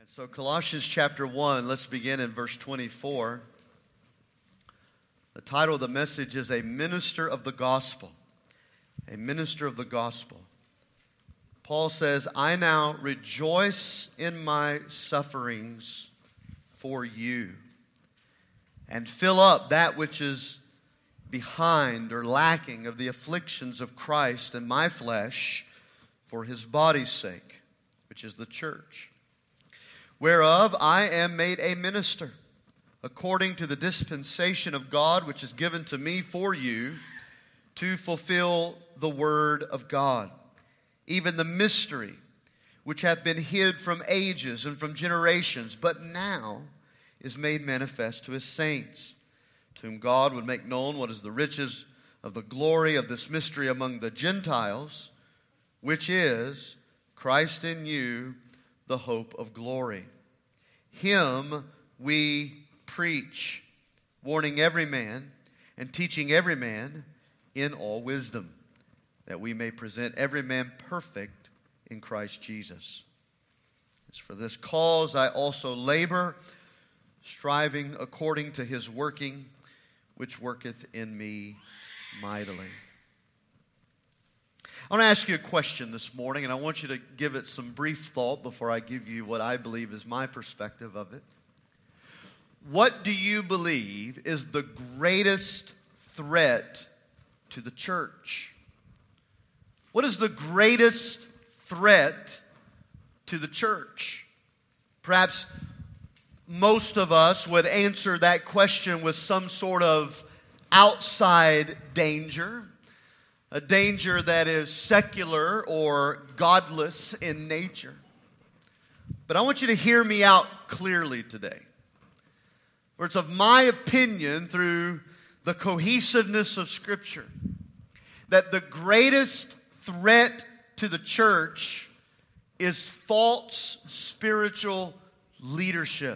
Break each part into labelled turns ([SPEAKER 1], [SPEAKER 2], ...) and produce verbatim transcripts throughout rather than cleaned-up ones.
[SPEAKER 1] And so Colossians chapter one, let's begin in verse twenty-four. The title of the message is A Minister of the Gospel. A Minister of the Gospel. Paul says, I now rejoice in my sufferings for you, and fill up that which is behind or lacking of the afflictions of Christ in my flesh for his body's sake, which is the church, whereof I am made a minister, according to the dispensation of God which is given to me for you, to fulfill the word of God, even the mystery which hath been hid from ages and from generations, but now is made manifest to his saints, to whom God would make known what is the riches of the glory of this mystery among the Gentiles, which is Christ in you, the hope of glory. Him we preach, warning every man and teaching every man in all wisdom, that we may present every man perfect in Christ Jesus. As for this cause I also labor, striving according to his working, which worketh in me mightily. I want to ask you a question this morning, and I want you to give it some brief thought before I give you what I believe is my perspective of it. What do you believe is the greatest threat to the church? What is the greatest threat to the church? Perhaps most of us would answer that question with some sort of outside danger, a danger that is secular or godless in nature. But I want you to hear me out clearly today. For it's of my opinion, through the cohesiveness of Scripture, that the greatest threat to the church is false spiritual leadership.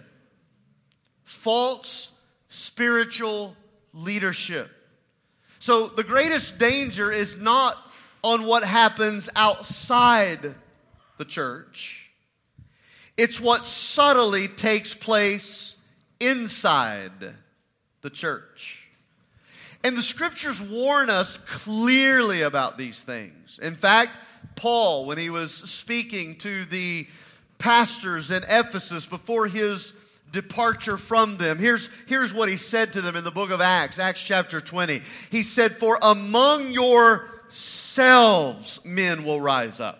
[SPEAKER 1] False spiritual leadership. So the greatest danger is not on what happens outside the church. It's what subtly takes place inside the church. And the Scriptures warn us clearly about these things. In fact, Paul, when he was speaking to the pastors in Ephesus before his departure from them, here's, here's what he said to them in the book of Acts, Acts chapter twenty. He said, for among yourselves men will rise up.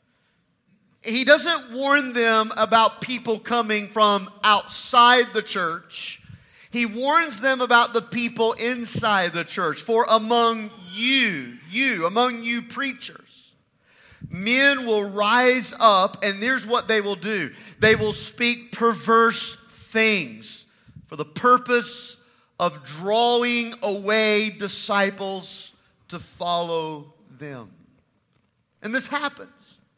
[SPEAKER 1] He doesn't warn them about people coming from outside the church. He warns them about the people inside the church. For among you, you, among you preachers, men will rise up, and here's what they will do. They will speak perverse things for the purpose of drawing away disciples to follow them. And this happens.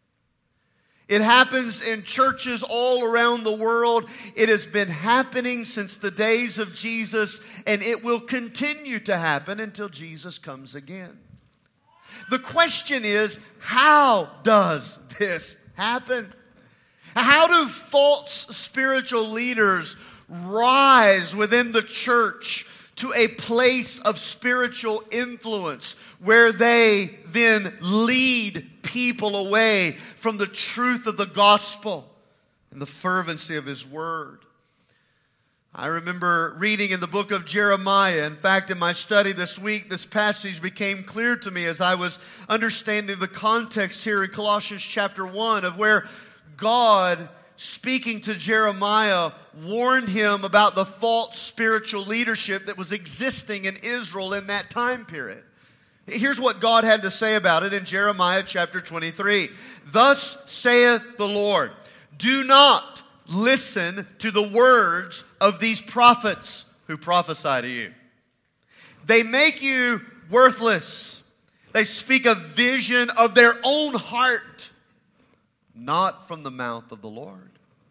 [SPEAKER 1] It happens in churches all around the world. It has been happening since the days of Jesus, and it will continue to happen until Jesus comes again. The question is, how does this happen? How do false spiritual leaders rise within the church to a place of spiritual influence where they then lead people away from the truth of the gospel and the fervency of his word? I remember reading in the book of Jeremiah. In fact, in my study this week, this passage became clear to me as I was understanding the context here in Colossians chapter one of where God, speaking to Jeremiah, warned him about the false spiritual leadership that was existing in Israel in that time period. Here's what God had to say about it in Jeremiah chapter twenty-three. Thus saith the Lord, do not listen to the words of these prophets who prophesy to you. They make you worthless. They speak a vision of their own heart, not from the mouth of the Lord.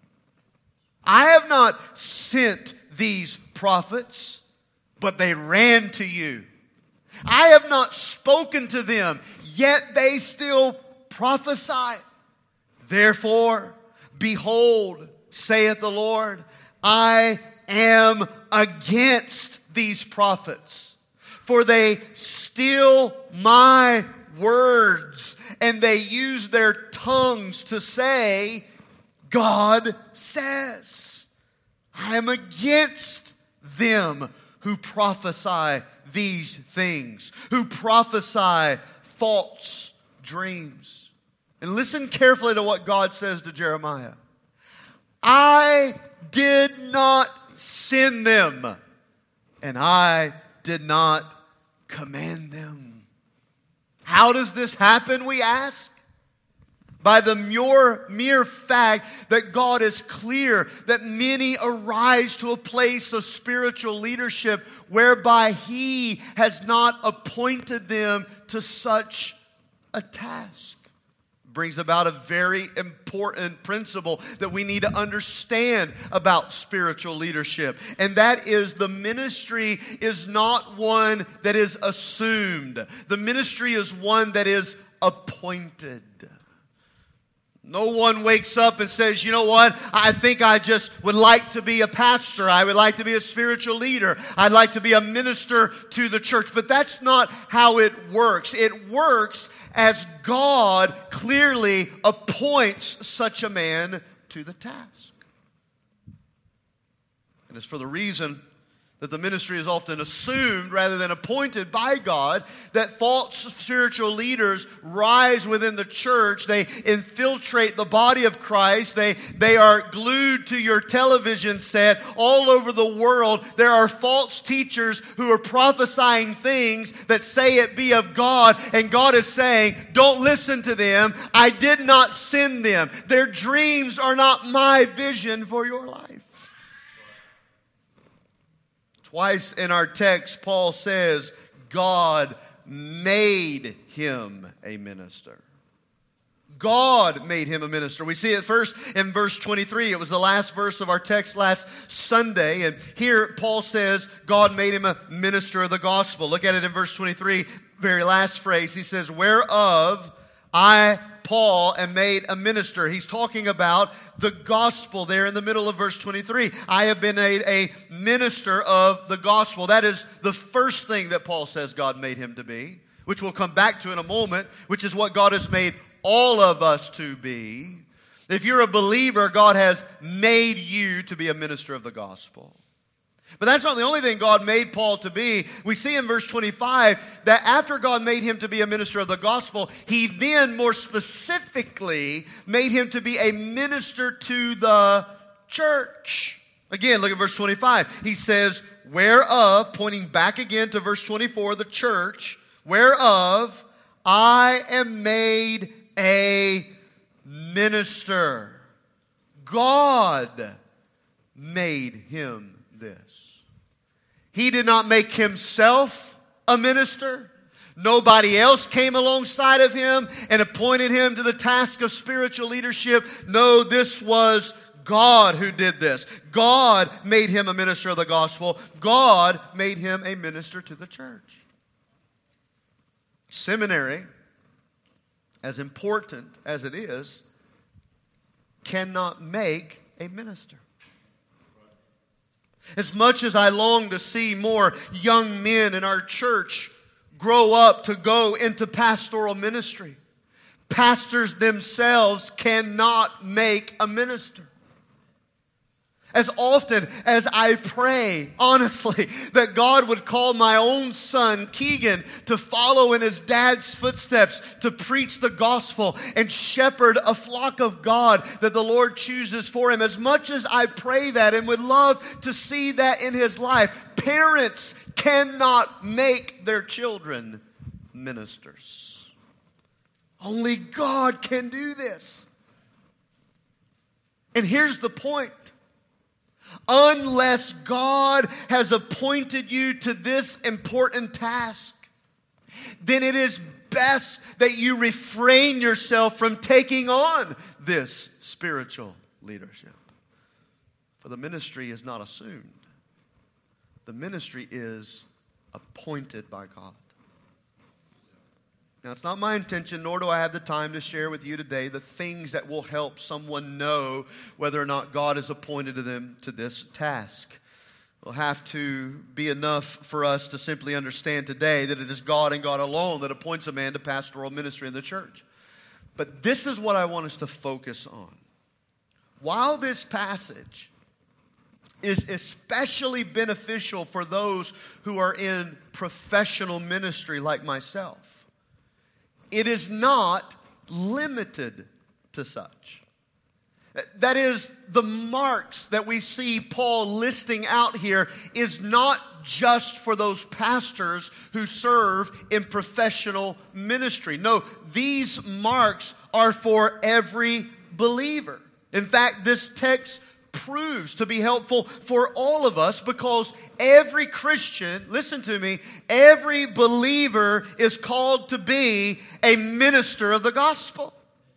[SPEAKER 1] I have not sent these prophets, but they ran to you. I have not spoken to them, yet they still prophesy. Therefore, behold, saith the Lord, I am against these prophets, for they steal my words, and they use their tongues to say, God says. I am against them who prophesy these things, who prophesy false dreams. And listen carefully to what God says to Jeremiah. I did not send them, and I did not command them. How does this happen, we ask? By the mere, mere fact that God is clear that many arise to a place of spiritual leadership whereby He has not appointed them to such a task. Brings about a very important principle that we need to understand about spiritual leadership. And that is, the ministry is not one that is assumed. The ministry is one that is appointed. No one wakes up and says, you know what, I think I just would like to be a pastor. I would like to be a spiritual leader. I'd like to be a minister to the church. But that's not how it works. It works as God clearly appoints such a man to the task. And it's for the reason that the ministry is often assumed rather than appointed by God, that false spiritual leaders rise within the church. They infiltrate the body of Christ. They, they are glued to your television set all over the world. There are false teachers who are prophesying things that say it be of God, and God is saying, don't listen to them. I did not send them. Their dreams are not my vision for your life. Twice in our text, Paul says, God made him a minister. God made him a minister. We see it first in verse twenty-three. It was the last verse of our text last Sunday. And here Paul says, God made him a minister of the gospel. Look at it in verse twenty-three, very last phrase. He says, whereof I, Paul, am made a minister. He's talking about the gospel there in the middle of verse twenty-three. I have been made a minister of the gospel. That is the first thing that Paul says God made him to be, which we'll come back to in a moment, which is what God has made all of us to be. If you're a believer, God has made you to be a minister of the gospel. But that's not the only thing God made Paul to be. We see in verse twenty-five that after God made him to be a minister of the gospel, He then more specifically made him to be a minister to the church. Again, look at verse twenty-five. He says, whereof, pointing back again to verse twenty-four, the church, whereof I am made a minister. God made him this. He did not make himself a minister. Nobody else came alongside of him and appointed him to the task of spiritual leadership. No, this was God who did this. God made him a minister of the gospel. God made him a minister to the church. Seminary, as important as it is, cannot make a minister. As much as I long to see more young men in our church grow up to go into pastoral ministry, pastors themselves cannot make a minister. As often as I pray, honestly, that God would call my own son, Keegan, to follow in his dad's footsteps, to preach the gospel and shepherd a flock of God that the Lord chooses for him. As much as I pray that and would love to see that in his life, parents cannot make their children ministers. Only God can do this. And here's the point. Unless God has appointed you to this important task, then it is best that you refrain yourself from taking on this spiritual leadership. For the ministry is not assumed. The ministry is appointed by God. Now, it's not my intention, nor do I have the time to share with you today the things that will help someone know whether or not God has appointed them to this task. It will have to be enough for us to simply understand today that it is God and God alone that appoints a man to pastoral ministry in the church. But this is what I want us to focus on. While this passage is especially beneficial for those who are in professional ministry like myself, it is not limited to such. That is, the marks that we see Paul listing out here is not just for those pastors who serve in professional ministry. No, these marks are for every believer. In fact, this text proves to be helpful for all of us because every Christian, listen to me, every believer is called to be a minister of the gospel.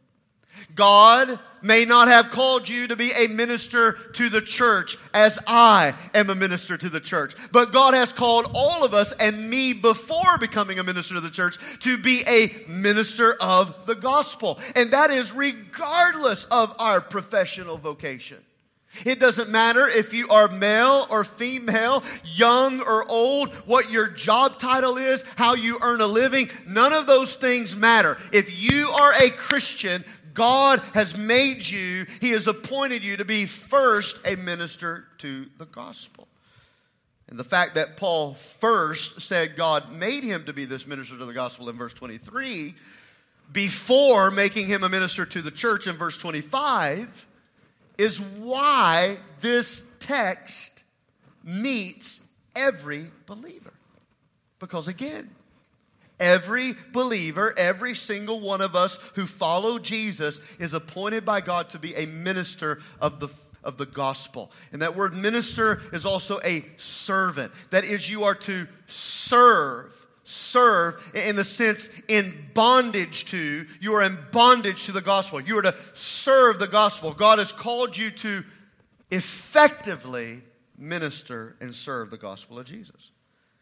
[SPEAKER 1] God may not have called you to be a minister to the church as I am a minister to the church. But God has called all of us and me before becoming a minister to the church to be a minister of the gospel. And that is regardless of our professional vocation. It doesn't matter if you are male or female, young or old, what your job title is, how you earn a living. None of those things matter. If you are a Christian, God has made you, He has appointed you to be first a minister to the gospel. And the fact that Paul first said God made him to be this minister to the gospel in verse twenty-three, before making him a minister to the church in verse twenty-five, is why this text meets every believer. Because again, every believer, every single one of us who follow Jesus is appointed by God to be a minister of the of the gospel. And that word minister is also a servant. That is, you are to serve. Serve in the sense in bondage to, you are in bondage to the gospel. You are to serve the gospel. God has called you to effectively minister and serve the gospel of Jesus.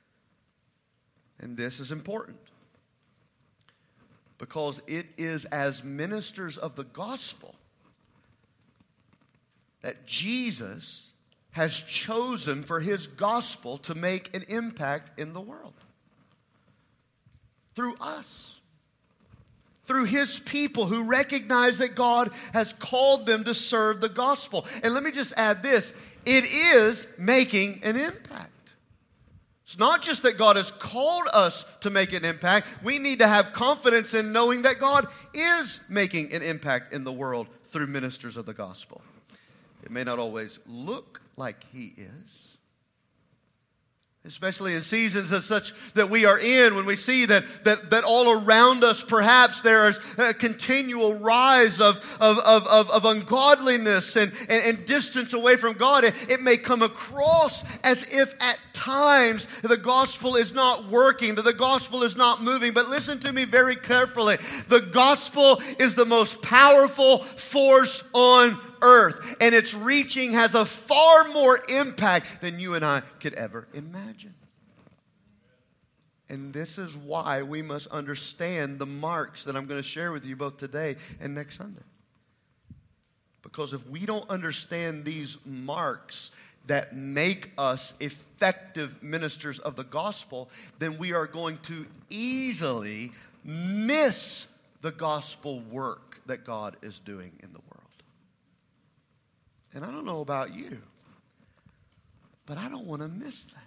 [SPEAKER 1] And this is important because it is as ministers of the gospel that Jesus has chosen for His gospel to make an impact in the world. Through us. Through His people who recognize that God has called them to serve the gospel. And let me just add this. It is making an impact. It's not just that God has called us to make an impact. We need to have confidence in knowing that God is making an impact in the world through ministers of the gospel. It may not always look like He is. Especially in seasons as such that we are in, when we see that that, that all around us perhaps there is a continual rise of, of, of, of, of ungodliness and, and, and distance away from God. It, it may come across as if at times the gospel is not working, that the gospel is not moving. But listen to me very carefully. The gospel is the most powerful force on earth, and its reaching has a far more impact than you and I could ever imagine. And this is why we must understand the marks that I'm going to share with you both today and next Sunday. Because if we don't understand these marks that make us effective ministers of the gospel, then we are going to easily miss the gospel work that God is doing in the world. And I don't know about you, but I don't want to miss that.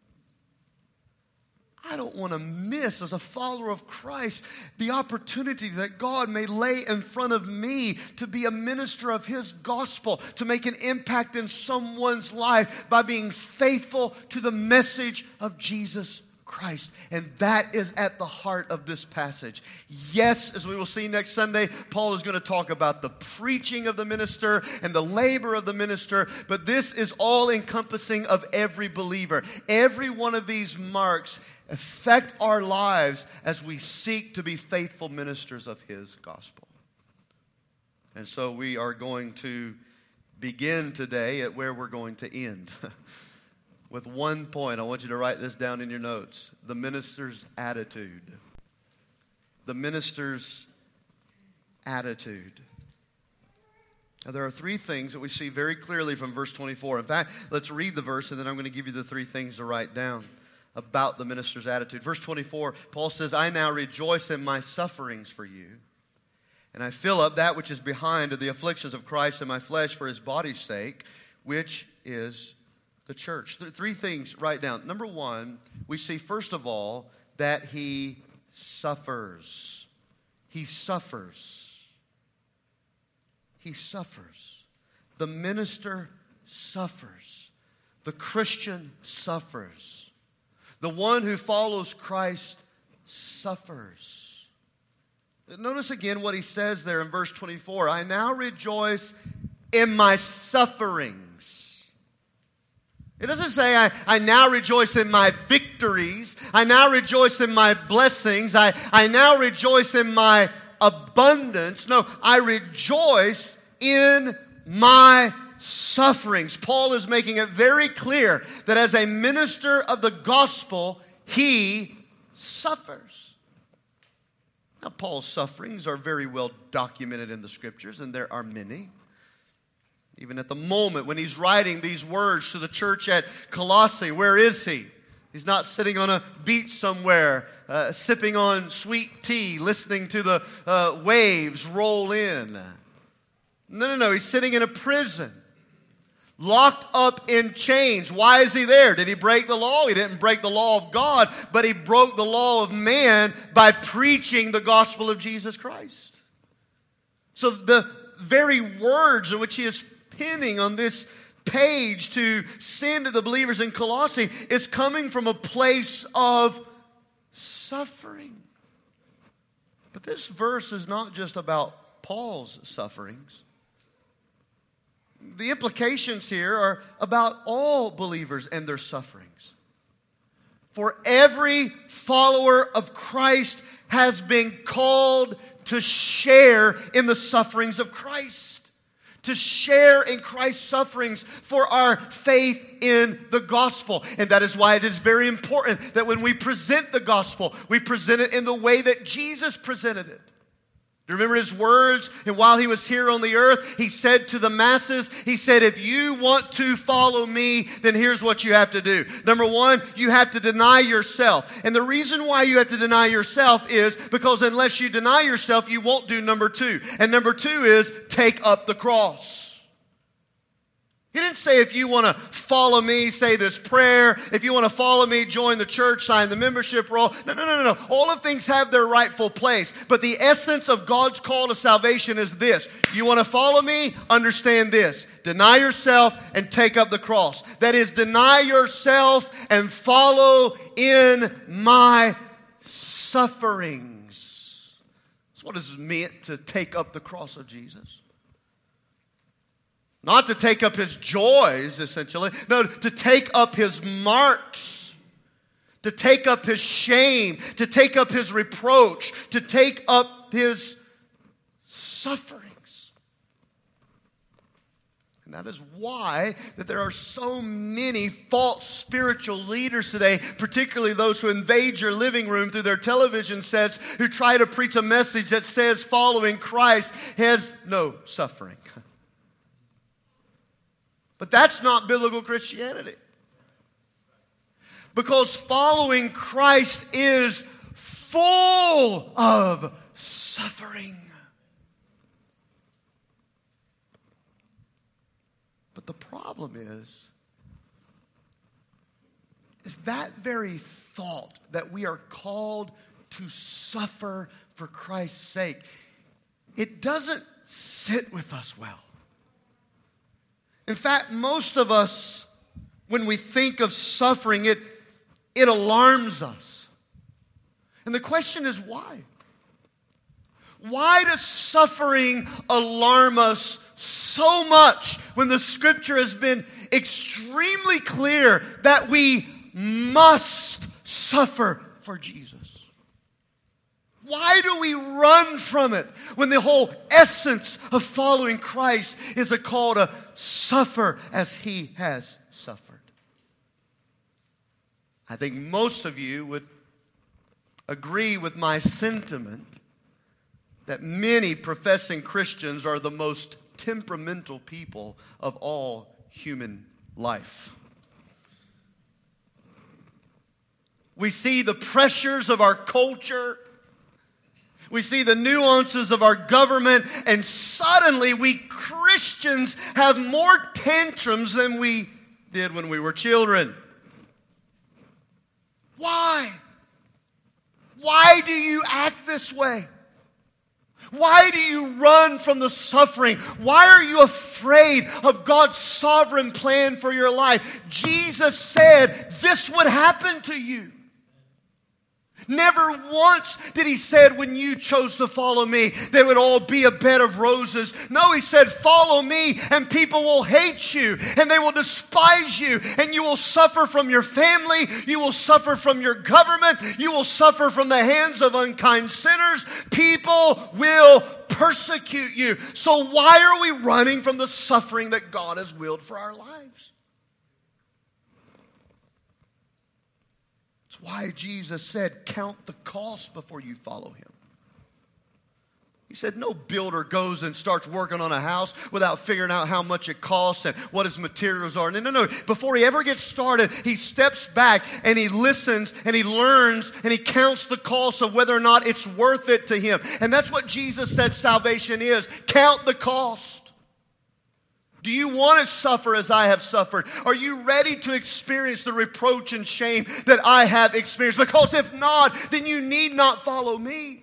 [SPEAKER 1] I don't want to miss, as a follower of Christ, the opportunity that God may lay in front of me to be a minister of His gospel, to make an impact in someone's life by being faithful to the message of Jesus Christ. And that is at the heart of this passage. Yes, as we will see next Sunday, Paul is going to talk about the preaching of the minister and the labor of the minister, but this is all encompassing of every believer. Every one of these marks affect our lives as we seek to be faithful ministers of His gospel. And so we are going to begin today at where we're going to end. With one point, I want you to write this down in your notes. The minister's attitude. the minister's attitude. Now, there are three things that we see very clearly from verse twenty-four. In fact, let's read the verse, and then I'm going to give you the three things to write down about the minister's attitude. Verse twenty-four, Paul says, I now rejoice in my sufferings for you, and I fill up that which is behind of the afflictions of Christ in my flesh for his body's sake, which is the church. Th- three things, write down. Number one, we see first of all that he suffers. He suffers. He suffers. The minister suffers. The Christian suffers. The one who follows Christ suffers. Notice again what he says there in verse twenty-four. I now rejoice in my sufferings. It doesn't say, I, I now rejoice in my victories. I now rejoice in my blessings. I, I now rejoice in my abundance. No, I rejoice in my sufferings. Paul is making it very clear that as a minister of the gospel, he suffers. Now, Paul's sufferings are very well documented in the scriptures, and there are many. Even at the moment when he's writing these words to the church at Colossae, where is he? He's not sitting on a beach somewhere, uh, sipping on sweet tea, listening to the uh, waves roll in. No, no, no. He's sitting in a prison, locked up in chains. Why is he there? Did he break the law? He didn't break the law of God, but he broke the law of man by preaching the gospel of Jesus Christ. So the very words in which he is penning on this page to send to the believers in Colossae is coming from a place of suffering. But this verse is not just about Paul's sufferings. The implications here are about all believers and their sufferings. For every follower of Christ has been called to share in the sufferings of Christ. To share in Christ's sufferings for our faith in the gospel. And that is why it is very important that when we present the gospel, we present it in the way that Jesus presented it. Do you remember his words? And while he was here on the earth, he said to the masses, he said, if you want to follow me, then here's what you have to do. Number one, you have to deny yourself. And the reason why you have to deny yourself is because unless you deny yourself, you won't do number two. And number two is take up the cross. He didn't say if you want to follow me, say this prayer. If you want to follow me, join the church, sign the membership roll. No, no, no, no, no. All of things have their rightful place. But the essence of God's call to salvation is this. You want to follow me? Understand this. Deny yourself and take up the cross. That is, deny yourself and follow in my sufferings. That's what it meant to take up the cross of Jesus. Not to take up his joys, essentially. No, to take up his marks. To take up his shame. To take up his reproach. To take up his sufferings. And that is why that there are so many false spiritual leaders today, particularly those who invade your living room through their television sets, who try to preach a message that says following Christ has no suffering. But that's not biblical Christianity. Because following Christ is full of suffering. But the problem is, is that very thought that we are called to suffer for Christ's sake, it doesn't sit with us well. In fact, most of us, when we think of suffering, it, it alarms us. And the question is why? Why does suffering alarm us so much when the scripture has been extremely clear that we must suffer for Jesus? Why do we run from it when the whole essence of following Christ is a call to suffer as he has suffered? I think most of you would agree with my sentiment that many professing Christians are the most temperamental people of all human life. We see the pressures of our culture. We see the nuances of our government, and suddenly we Christians have more tantrums than we did when we were children. Why? Why do you act this way? Why do you run from the suffering? Why are you afraid of God's sovereign plan for your life? Jesus said this would happen to you. Never once did he say, when you chose to follow me, there would all be a bed of roses. No, he said, follow me and people will hate you and they will despise you and you will suffer from your family. You will suffer from your government. You will suffer from the hands of unkind sinners. People will persecute you. So why are we running from the suffering that God has willed for our lives? Why Jesus said, count the cost before you follow him. He said, no builder goes and starts working on a house without figuring out how much it costs and what his materials are. No, no, no. Before he ever gets started, he steps back and he listens and he learns and he counts the cost of whether or not it's worth it to him. And that's what Jesus said salvation is. Count the cost. Do you want to suffer as I have suffered? Are you ready to experience the reproach and shame that I have experienced? Because if not, then you need not follow me.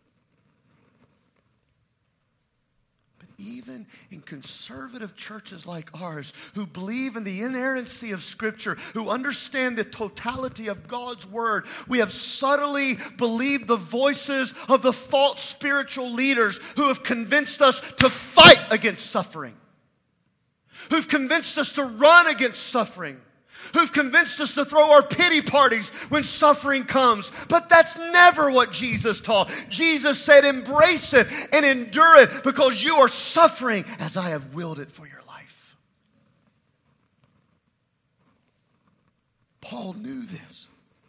[SPEAKER 1] But even in conservative churches like ours, who believe in the inerrancy of Scripture, who understand the totality of God's Word, we have subtly believed the voices of the false spiritual leaders who have convinced us to fight against suffering. Who've convinced us to run against suffering. Who've convinced us to throw our pity parties when suffering comes. But that's never what Jesus taught. Jesus said, embrace it and endure it because you are suffering as I have willed it for your life. Paul knew this.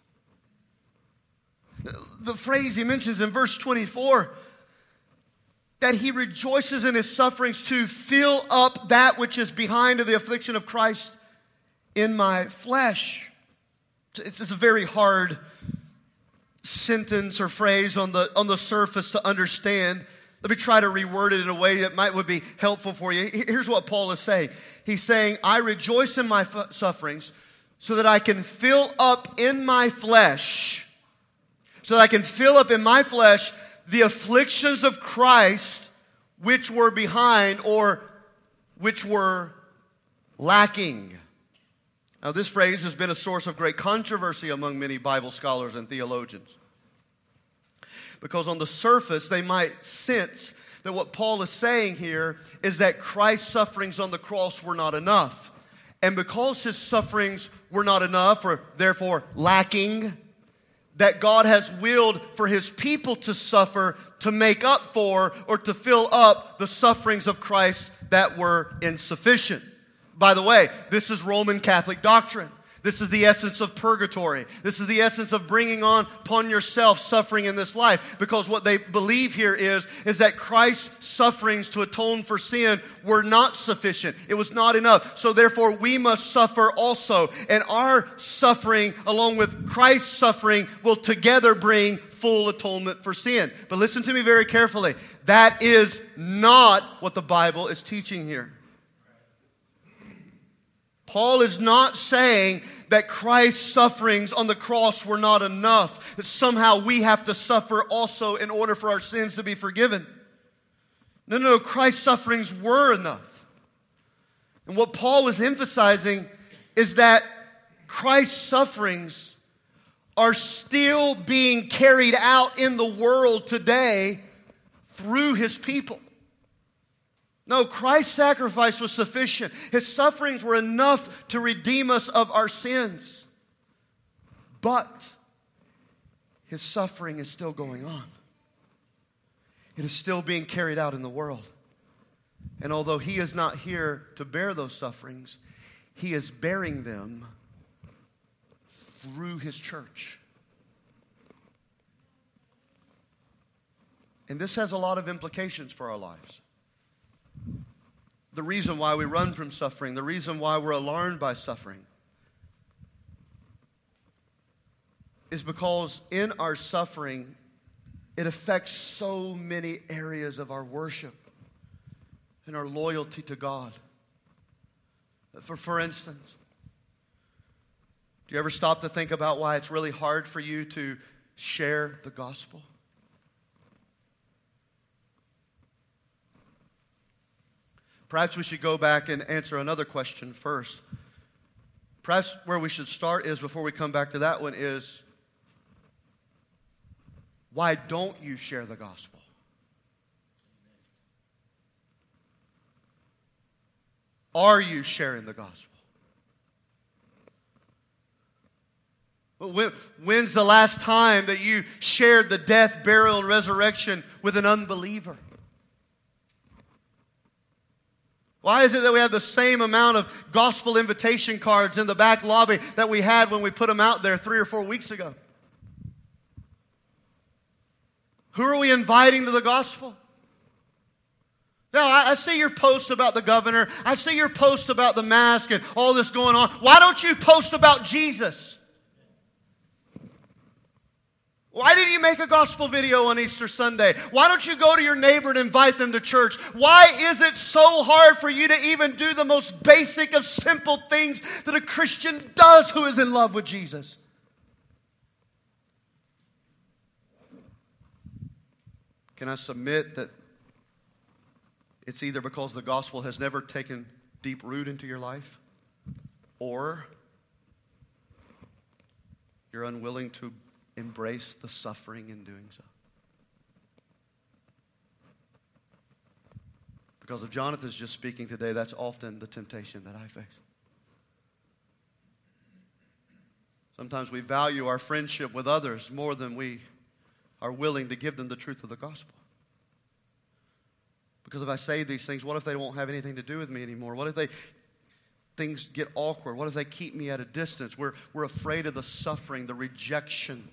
[SPEAKER 1] The phrase he mentions in verse twenty-four, that he rejoices in his sufferings to fill up that which is behind of the affliction of Christ in my flesh. It's, it's a very hard sentence or phrase on the, on the surface to understand. Let me try to reword it in a way that might would be helpful for you. Here's what Paul is saying. He's saying, I rejoice in my f- sufferings so that I can fill up in my flesh, so that I can fill up in my flesh the afflictions of Christ which were behind or which were lacking. Now, this phrase has been a source of great controversy among many Bible scholars and theologians. Because on the surface, they might sense that what Paul is saying here is that Christ's sufferings on the cross were not enough. And because his sufferings were not enough, or therefore lacking, that God has willed for his people to suffer to make up for or to fill up the sufferings of Christ that were insufficient. By the way, this is Roman Catholic doctrine. This is the essence of purgatory. This is the essence of bringing on upon yourself suffering in this life. Because what they believe here is, is that Christ's sufferings to atone for sin were not sufficient. It was not enough. So therefore we must suffer also. And our suffering along with Christ's suffering will together bring full atonement for sin. But listen to me very carefully. That is not what the Bible is teaching here. Paul is not saying that Christ's sufferings on the cross were not enough, that somehow we have to suffer also in order for our sins to be forgiven. No, no, no, Christ's sufferings were enough. And what Paul was emphasizing is that Christ's sufferings are still being carried out in the world today through his people. No, Christ's sacrifice was sufficient. His sufferings were enough to redeem us of our sins. But his suffering is still going on. It is still being carried out in the world. And although he is not here to bear those sufferings, he is bearing them through his church. And this has a lot of implications for our lives. The reason why we run from suffering, the reason why we're alarmed by suffering, is because in our suffering, it affects so many areas of our worship and our loyalty to God. For, for instance, do you ever stop to think about why it's really hard for you to share the gospel? Perhaps we should go back and answer another question first. Perhaps where we should start is, before we come back to that one, is why don't you share the gospel? Are you sharing the gospel? When, when's the last time that you shared the death, burial, and resurrection with an unbeliever? Why is it that we have the same amount of gospel invitation cards in the back lobby that we had when we put them out there three or four weeks ago? Who are we inviting to the gospel? Now, I, I see your post about the governor. I see your post about the mask and all this going on. Why don't you post about Jesus? Why didn't you make a gospel video on Easter Sunday? Why don't you go to your neighbor and invite them to church? Why is it so hard for you to even do the most basic of simple things that a Christian does who is in love with Jesus? Can I submit that it's either because the gospel has never taken deep root into your life, or you're unwilling to embrace the suffering in doing so? Because if Jonathan's just speaking today, that's often the temptation that I face. Sometimes we value our friendship with others more than we are willing to give them the truth of the gospel. Because if I say these things, what if they won't have anything to do with me anymore? What if they things get awkward? What if they keep me at a distance? We're, we're afraid of the suffering, the rejection.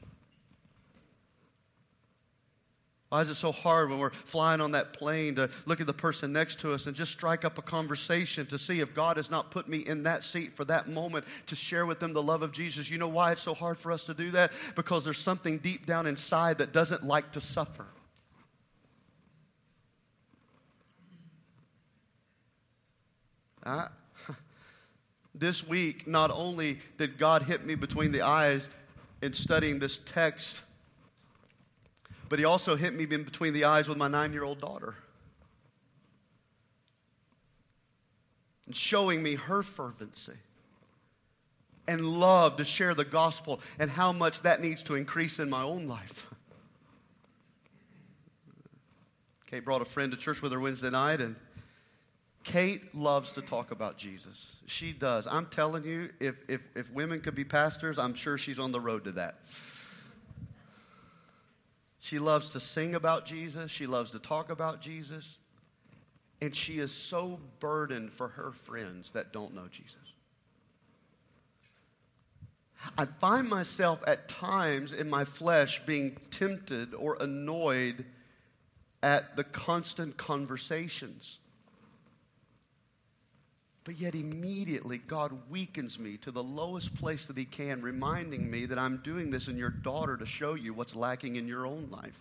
[SPEAKER 1] Why is it so hard when we're flying on that plane to look at the person next to us and just strike up a conversation to see if God has not put me in that seat for that moment to share with them the love of Jesus? You know why it's so hard for us to do that? Because there's something deep down inside that doesn't like to suffer. I, this week, not only did God hit me between the eyes in studying this text, but He also hit me in between the eyes with my nine-year-old daughter, and showing me her fervency and love to share the gospel and how much that needs to increase in my own life. Kate brought a friend to church with her Wednesday night, and Kate loves to talk about Jesus. She does. I'm telling you, if, if, if women could be pastors, I'm sure she's on the road to that. She loves to sing about Jesus. She loves to talk about Jesus. And she is so burdened for her friends that don't know Jesus. I find myself at times in my flesh being tempted or annoyed at the constant conversations. But yet immediately God weakens me to the lowest place that He can, reminding me that I'm doing this in your daughter to show you what's lacking in your own life.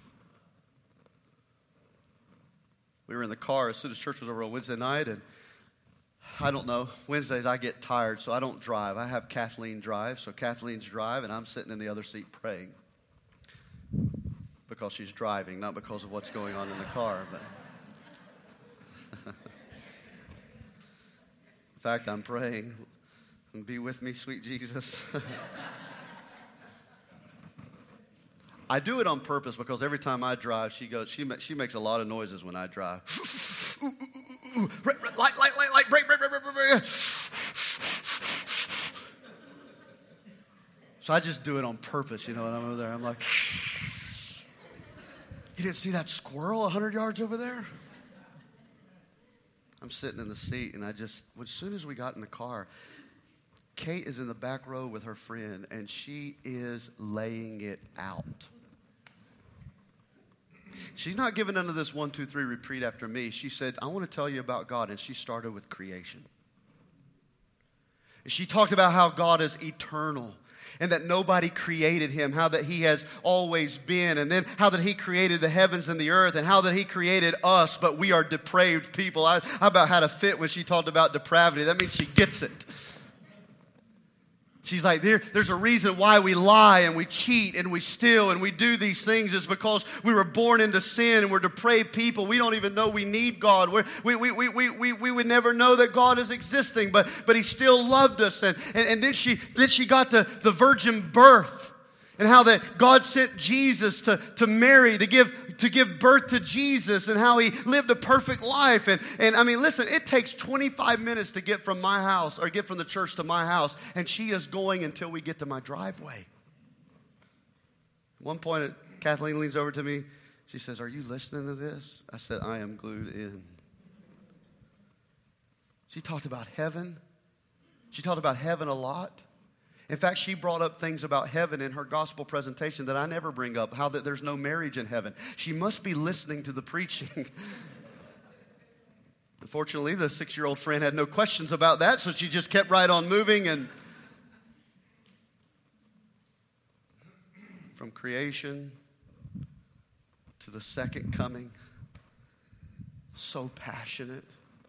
[SPEAKER 1] We were in the car as soon as church was over on Wednesday night, and I don't know, Wednesdays I get tired, so I don't drive. I have Kathleen drive, so Kathleen's drive, and I'm sitting in the other seat praying. Because she's driving, not because of what's going on in the car. But in fact, I'm praying, be with me, sweet Jesus. I do it on purpose because every time I drive, she goes. She she makes a lot of noises when I drive. Light, light, light, light, brake, brake, brake, brake, brake. So I just do it on purpose, you know. And I'm over there. I'm like, you didn't see that squirrel a hundred yards over there? I'm sitting in the seat, and I just, as soon as we got in the car, Kate is in the back row with her friend, and she is laying it out. She's not giving none of this one, two, three repeat after me. She said, I want to tell you about God. And she started with creation. She talked about how God is eternal and that nobody created him, how that he has always been, and then how that he created the heavens and the earth, and how that he created us, but we are depraved people. I, I about had a fit when she talked about depravity. That means she gets it. She's like, there, there's a reason why we lie and we cheat and we steal and we do these things is because we were born into sin and we're depraved people. We don't even know we need God. We're, we, we, we, we, we, we would never know that God is existing, but, but he still loved us. And, and, and then, she, then she got to the virgin birth and how that God sent Jesus to, to Mary to give to give birth to Jesus and how he lived a perfect life. And, and I mean, listen, it takes twenty-five minutes to get from my house or get from the church to my house. And she is going until we get to my driveway. At one point, Kathleen leans over to me. She says, are you listening to this? I said, I am glued in. She talked about heaven. She talked about heaven a lot. In fact, she brought up things about heaven in her gospel presentation that I never bring up, how that there's no marriage in heaven. She must be listening to the preaching. Unfortunately, the six-year-old friend had no questions about that, so she just kept right on moving. And from creation to the second coming, so passionate,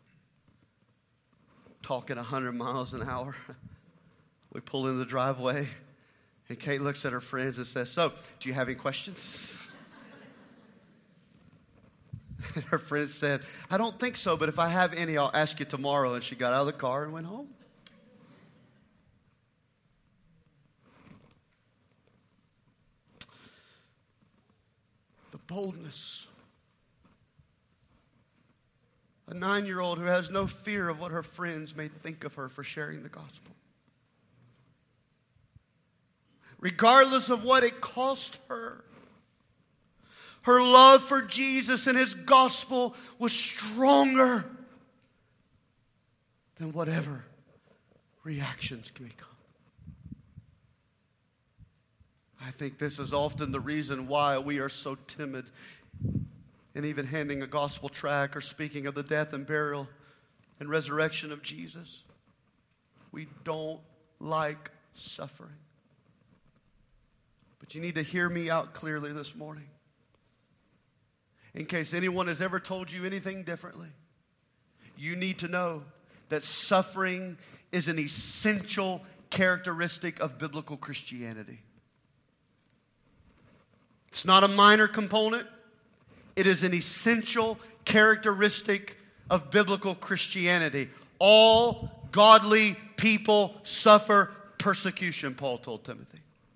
[SPEAKER 1] talking one hundred miles an hour. We pull in the driveway, and Kate looks at her friends and says, so, do you have any questions? And her friend said, I don't think so, but if I have any, I'll ask you tomorrow. And she got out of the car and went home. The boldness. A nine-year-old who has no fear of what her friends may think of her for sharing the gospel. Regardless of what it cost her. Her love for Jesus and his gospel was stronger than whatever reactions may come. I think this is often the reason why we are so timid in even handing a gospel tract or speaking of the death and burial and resurrection of Jesus. We don't like suffering. But you need to hear me out clearly this morning. In case anyone has ever told you anything differently, you need to know that suffering is an essential characteristic of biblical Christianity. It's not a minor component. It is an essential characteristic of biblical Christianity. All godly people suffer persecution, Paul told Timothy.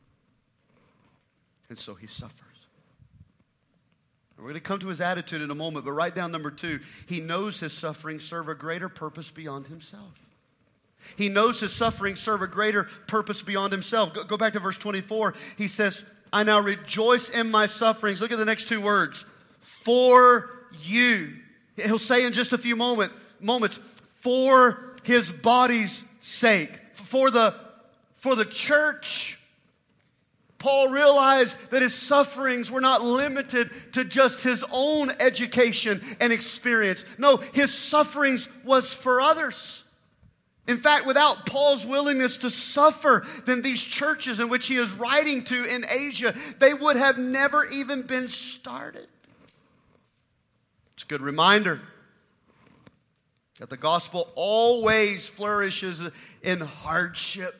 [SPEAKER 1] And so he suffers. We're going to come to his attitude in a moment, but write down number two. He knows his sufferings serve a greater purpose beyond himself. He knows his sufferings serve a greater purpose beyond himself. Go, go back to verse twenty-four. He says, I now rejoice in my sufferings. Look at the next two words. For you. He'll say in just a few moment, moments, for his body's sake. For the, for the church. Paul realized that his sufferings were not limited to just his own education and experience. No, his sufferings was for others. In fact, without Paul's willingness to suffer, then these churches in which he is writing to in Asia, they would have never even been started. It's a good reminder that the gospel always flourishes in hardship.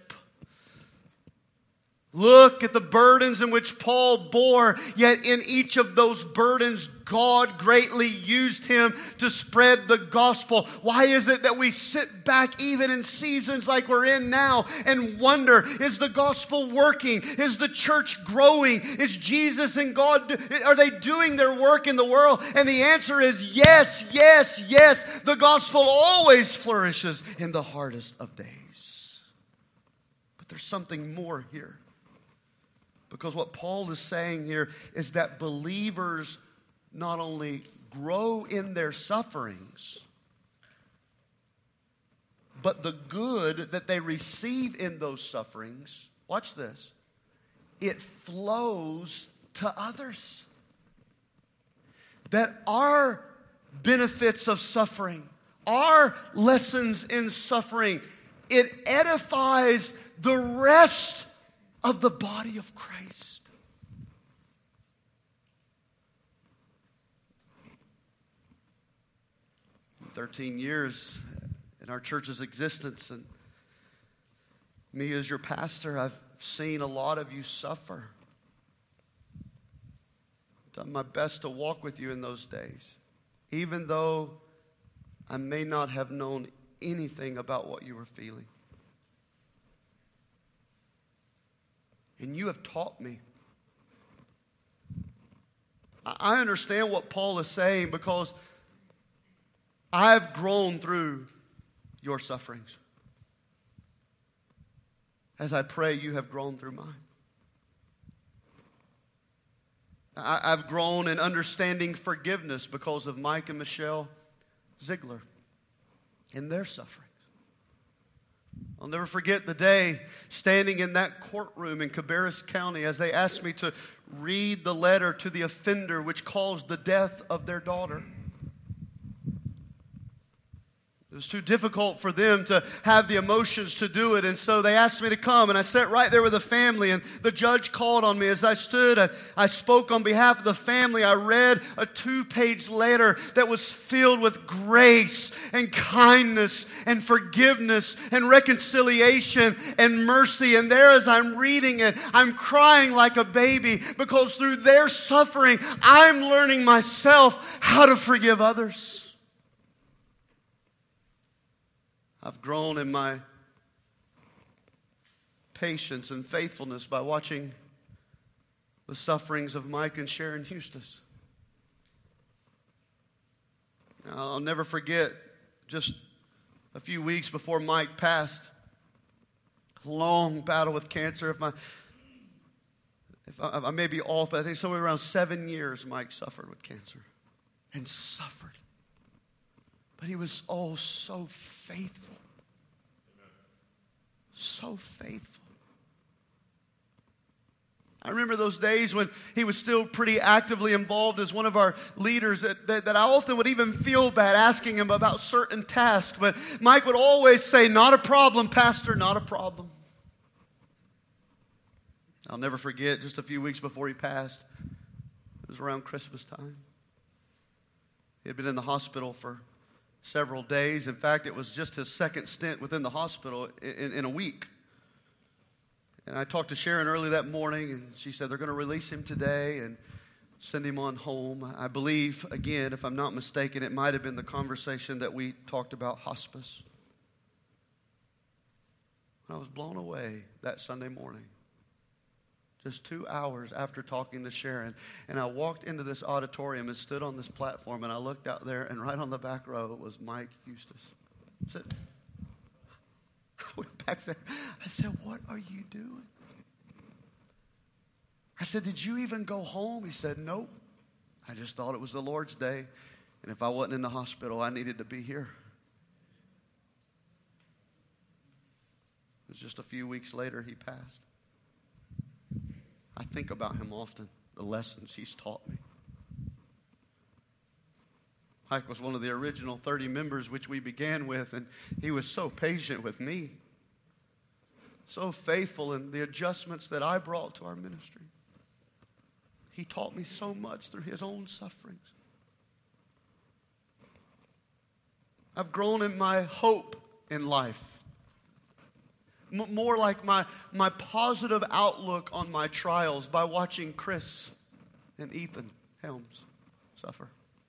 [SPEAKER 1] Look at the burdens in which Paul bore, yet in each of those burdens, God greatly used him to spread the gospel. Why is it that we sit back even in seasons like we're in now and wonder, is the gospel working? Is the church growing? Is Jesus and God, are they doing their work in the world? And the answer is yes, yes, yes. The gospel always flourishes in the hardest of days. But there's something more here. Because what Paul is saying here is that believers not only grow in their sufferings, but the good that they receive in those sufferings, watch this, it flows to others. that our benefits of suffering, our lessons in suffering, it edifies the rest of the body of Christ. thirteen years in our church's existence, and me as your pastor, I've seen a lot of you suffer. Done my best to walk with you in those days, even though I may not have known anything about what you were feeling. And you have taught me. I understand what Paul is saying because I've grown through your sufferings. As I pray, you have grown through mine. I, I've grown in understanding forgiveness because of Mike and Michelle Ziegler and their sufferings. I'll never forget the day standing in that courtroom in Cabarrus County as they asked me to read the letter to the offender which caused the death of their daughter. It was too difficult for them to have the emotions to do it, and so they asked me to come, and I sat right there with the family, and the judge called on me. As I stood, I, I spoke on behalf of the family. I read a two-page letter that was filled with grace and kindness and forgiveness and reconciliation and mercy, and there as I'm reading it, I'm crying like a baby because through their suffering, I'm learning myself how to forgive others. I've grown in my patience and faithfulness by watching the sufferings of Mike and Sharon Eustace. I'll never forget, just a few weeks before Mike passed, a long battle with cancer. If my, if I, I may be off, but I think somewhere around seven years Mike suffered with cancer and suffered. But he was oh so faithful. So faithful. I remember those days when he was still pretty actively involved as one of our leaders that, that, that I often would even feel bad asking him about certain tasks. But Mike would always say, "Not a problem, Pastor, not a problem." I'll never forget, just a few weeks before he passed, it was around Christmas time. He had been in the hospital for several days. In fact, it was just his second stint within the hospital in, in a week. And I talked to Sharon early that morning, and she said they're going to release him today and send him on home. I believe, again, if I'm not mistaken, it might have been the conversation that we talked about hospice. I was blown away that Sunday morning. Just two hours after talking to Sharon. And I walked into this auditorium and stood on this platform, and I looked out there, and right on the back row was Mike Eustace. I said, I went back there. I said, "What are you doing?" I said, "Did you even go home?" He said, "Nope. I just thought it was the Lord's day, and if I wasn't in the hospital, I needed to be here." It was just a few weeks later he passed. I think about him often, the lessons he's taught me. Mike was one of the original thirty members which we began with, and he was so patient with me, so faithful in the adjustments that I brought to our ministry. He taught me so much through his own sufferings. I've grown in my hope in life. More like my, my positive outlook on my trials by watching Chris and Ethan Helms suffer.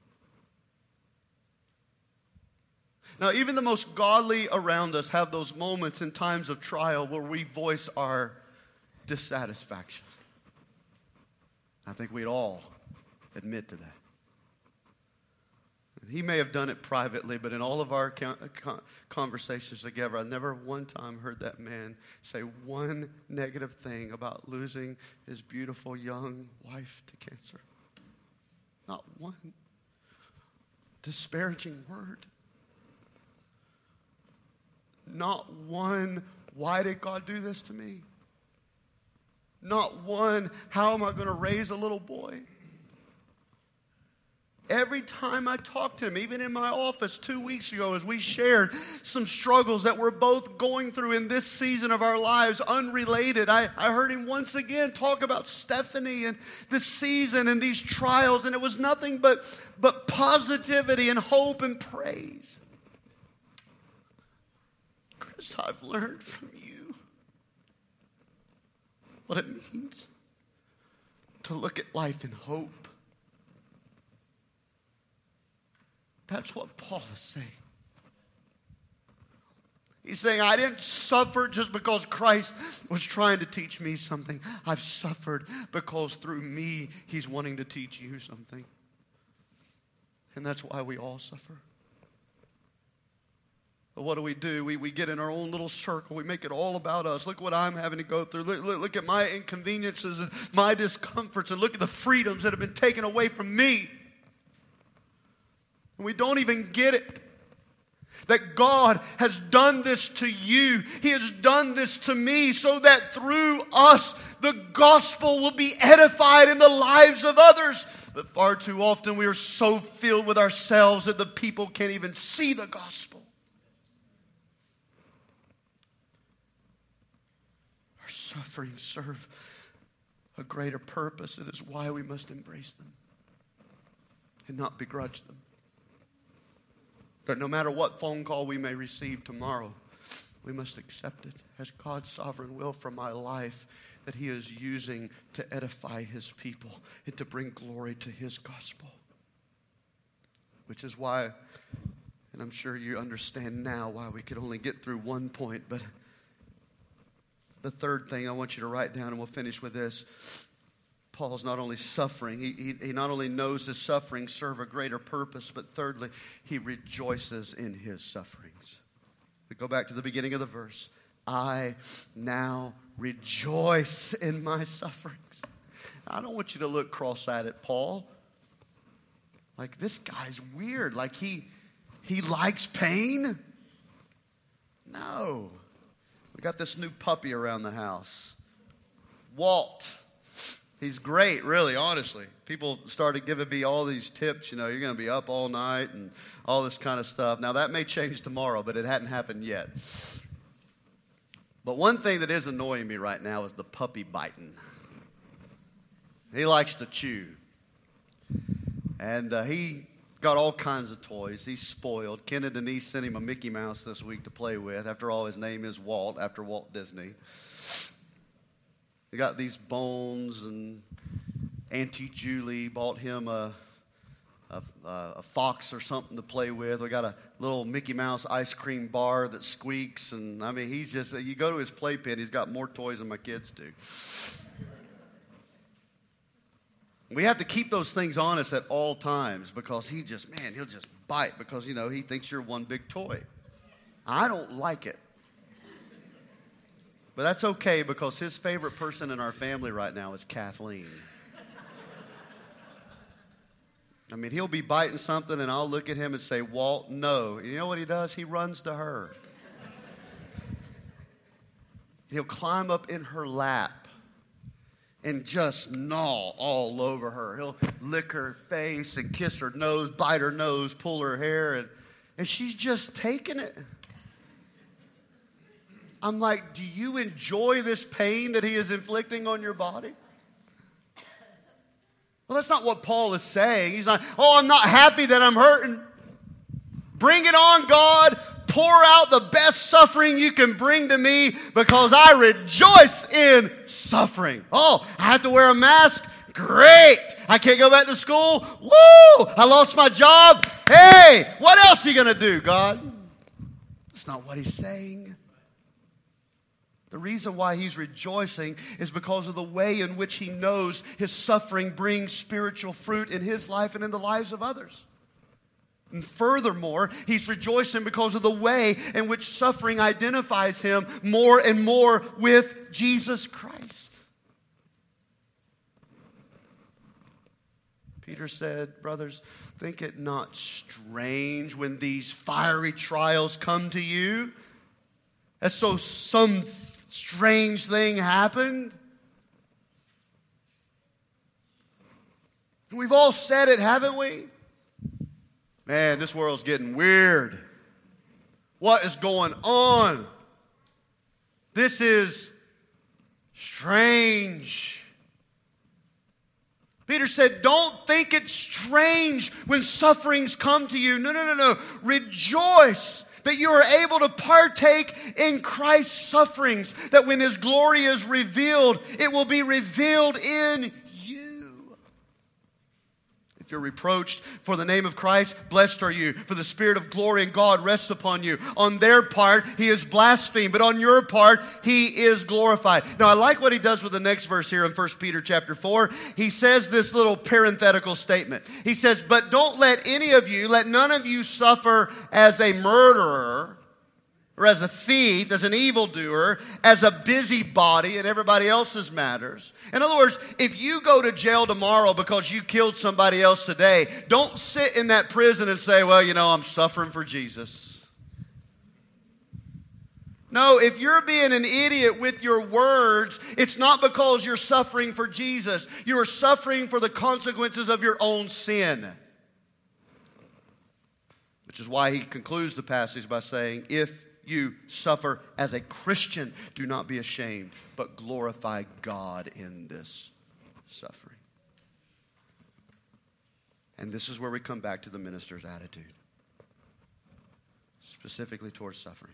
[SPEAKER 1] Now, even the most godly around us have those moments in times of trial where we voice our dissatisfaction. I think we'd all admit to that. He may have done it privately, but in all of our conversations together, I never one time heard that man say one negative thing about losing his beautiful young wife to cancer. Not one disparaging word. Not one, "Why did God do this to me?" Not one, "How am I going to raise a little boy?" Every time I talk to him, even in my office two weeks ago as we shared some struggles that we're both going through in this season of our lives, unrelated, I, I heard him once again talk about Stephanie and this season and these trials, and it was nothing but, but positivity and hope and praise. Chris, I've learned from you what it means to look at life in hope. That's what Paul is saying. He's saying, I didn't suffer just because Christ was trying to teach me something. I've suffered because through me, he's wanting to teach you something. And that's why we all suffer. But what do we do? We, we get in our own little circle. We make it all about us. Look what I'm having to go through. Look, look, look at my inconveniences and my discomforts. And look at the freedoms that have been taken away from me. And we don't even get it. That God has done this to you. He has done this to me so that through us, the gospel will be edified in the lives of others. But far too often we are so filled with ourselves that the people can't even see the gospel. Our sufferings serve a greater purpose. It is why we must embrace them and not begrudge them. That no matter what phone call we may receive tomorrow, we must accept it as God's sovereign will for my life that he is using to edify his people and to bring glory to his gospel. Which is why, and I'm sure you understand now why we could only get through one point, but the third thing I want you to write down, and we'll finish with this. Paul's not only suffering, he, he, he not only knows his sufferings serve a greater purpose, but thirdly, he rejoices in his sufferings. We go back to the beginning of the verse. I now rejoice in my sufferings. I don't want you to look cross-eyed at Paul. Like, this guy's weird. Like, he, he likes pain? No. We got this new puppy around the house. Walt. He's great, really, honestly. People started giving me all these tips, you know, you're going to be up all night and all this kind of stuff. Now, that may change tomorrow, but it hadn't happened yet. But one thing that is annoying me right now is the puppy biting. He likes to chew. And uh, he got all kinds of toys. He's spoiled. Ken and Denise sent him a Mickey Mouse this week to play with. After all, his name is Walt, after Walt Disney. They got these bones, and Auntie Julie bought him a, a, a fox or something to play with. We got a little Mickey Mouse ice cream bar that squeaks, and I mean, he's just, you go to his playpen, he's got more toys than my kids do. We have to keep those things honest at all times because he just, man, he'll just bite because, you know, he thinks you're one big toy. I don't like it. But that's okay because his favorite person in our family right now is Kathleen. I mean, he'll be biting something and I'll look at him and say, Walt, no. And you know what he does? He runs to her. He'll climb up in her lap and just gnaw all over her. He'll lick her face and kiss her nose, bite her nose, pull her hair, and, and she's just taking it. I'm like, do you enjoy this pain that he is inflicting on your body? Well, that's not what Paul is saying. He's like, oh, I'm not happy that I'm hurting. Bring it on, God. Pour out the best suffering you can bring to me because I rejoice in suffering. Oh, I have to wear a mask? Great. I can't go back to school? Woo! I lost my job? Hey, what else are you going to do, God? That's not what he's saying. The reason why he's rejoicing is because of the way in which he knows his suffering brings spiritual fruit in his life and in the lives of others. And furthermore, he's rejoicing because of the way in which suffering identifies him more and more with Jesus Christ. Peter said, brothers, think it not strange when these fiery trials come to you, as so some strange thing happened. We've all said it, haven't we? Man, this world's getting weird. What is going on? This is strange. Peter said, don't think it's strange when sufferings come to you. No, no, no, no. Rejoice that you are able to partake in Christ's sufferings, that when His glory is revealed, it will be revealed in you. If you're reproached for the name of Christ, blessed are you, for the Spirit of glory and God rests upon you. On their part, He is blasphemed, but on your part, He is glorified. Now, I like what he does with the next verse here in First Peter chapter four. He says this little parenthetical statement. He says, but don't let any of you, let none of you suffer as a murderer, or as a thief, as an evildoer, as a busybody in everybody else's matters. In other words, if you go to jail tomorrow because you killed somebody else today, don't sit in that prison and say, well, you know, I'm suffering for Jesus. No, if you're being an idiot with your words, it's not because you're suffering for Jesus. You are suffering for the consequences of your own sin. Which is why he concludes the passage by saying, if you suffer as a Christian, do not be ashamed, but glorify God in this suffering. And this is where we come back to the minister's attitude, specifically towards suffering.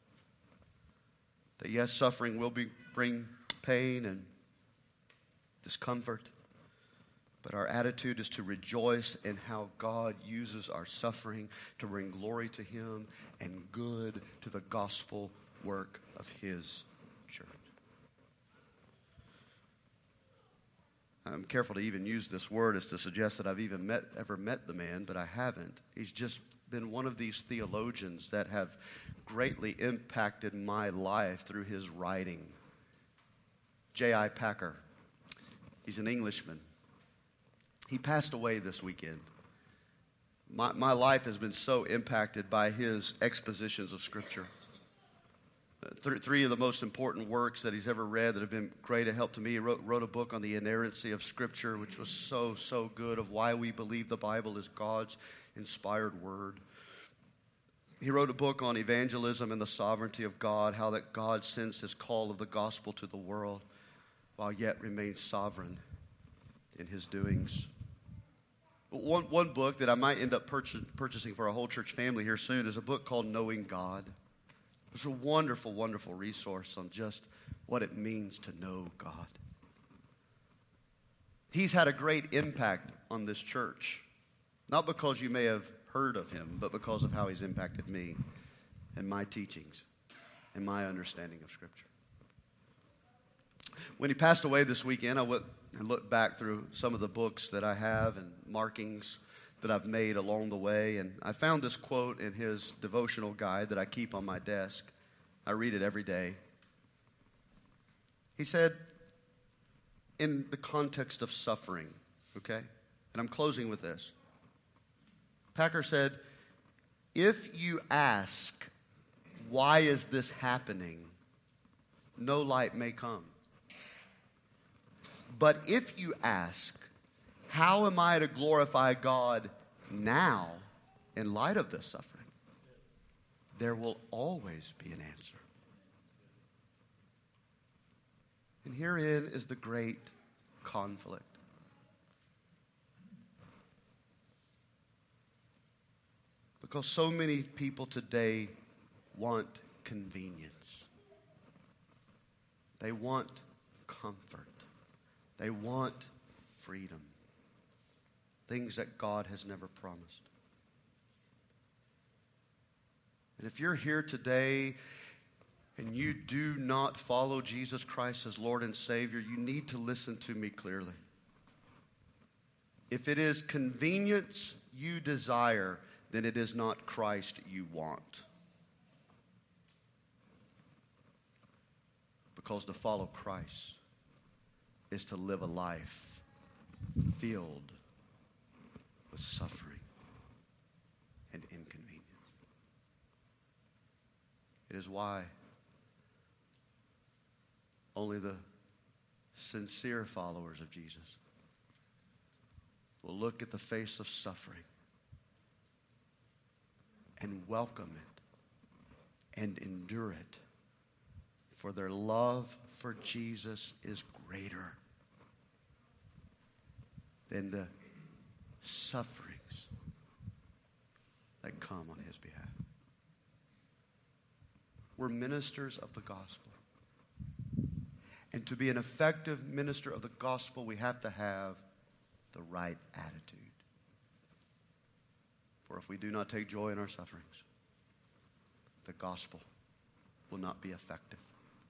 [SPEAKER 1] That yes, suffering will be, bring pain and discomfort, but our attitude is to rejoice in how God uses our suffering to bring glory to Him and good to the gospel work of His church. I'm careful to even use this word as to suggest that I've even met, ever met the man, but I haven't. He's just been one of these theologians that have greatly impacted my life through his writing. J I Packer. He's an Englishman. He passed away this weekend. My, my life has been so impacted by his expositions of Scripture. Uh, th- three of the most important works that he's ever read that have been great a help to me. He wrote, wrote a book on the inerrancy of Scripture, which was so, so good, of why we believe the Bible is God's inspired word. He wrote a book on evangelism and the sovereignty of God, how that God sends His call of the gospel to the world while yet remains sovereign in His doings. One, one book that I might end up purchase, purchasing for our whole church family here soon is a book called Knowing God. It's a wonderful, wonderful resource on just what it means to know God. He's had a great impact on this church, not because you may have heard of him, but because of how he's impacted me and my teachings and my understanding of Scripture. When he passed away this weekend, I went and looked back through some of the books that I have and markings that I've made along the way, and I found this quote in his devotional guide that I keep on my desk. I read it every day. He said, in the context of suffering, okay, and I'm closing with this. Packer said, if you ask, why is this happening, no light may come. But if you ask, how am I to glorify God now in light of this suffering, there will always be an answer. And herein is the great conflict. Because so many people today want convenience. They want comfort. They want freedom. Things that God has never promised. And if you're here today and you do not follow Jesus Christ as Lord and Savior, you need to listen to me clearly. If it is convenience you desire, then it is not Christ you want. Because to follow Christ is to live a life filled with suffering and inconvenience. It is why only the sincere followers of Jesus will look at the face of suffering and welcome it and endure it. For their love for Jesus is greater than the sufferings that come on his behalf. We're ministers of the gospel. And to be an effective minister of the gospel, we have to have the right attitude. For if we do not take joy in our sufferings, the gospel will not be effective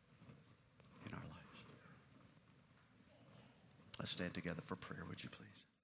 [SPEAKER 1] in our lives. Let's stand together for prayer, would you please?